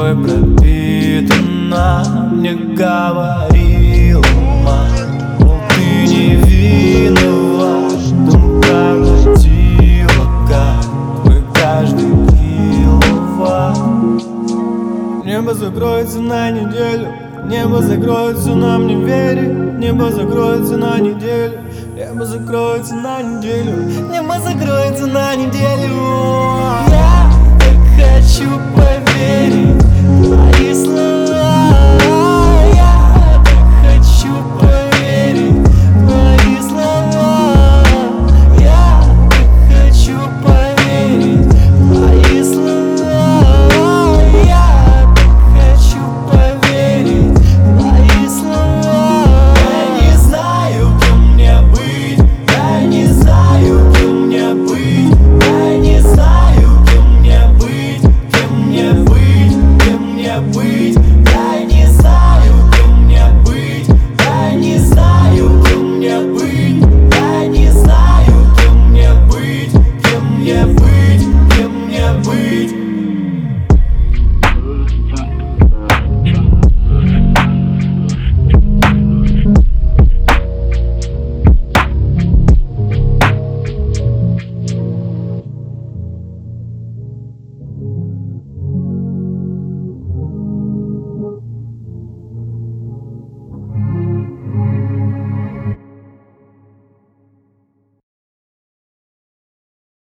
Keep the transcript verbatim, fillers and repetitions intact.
тобой пропитана. Мне говорила мать, мол, ты не виноват, дом прокатила, как мы каждый киловатт. Небо закроется на неделю, небо закроется, нам не верит. Небо закроется на неделю, небо закроется на неделю, небо закроется на неделю. Я так хочу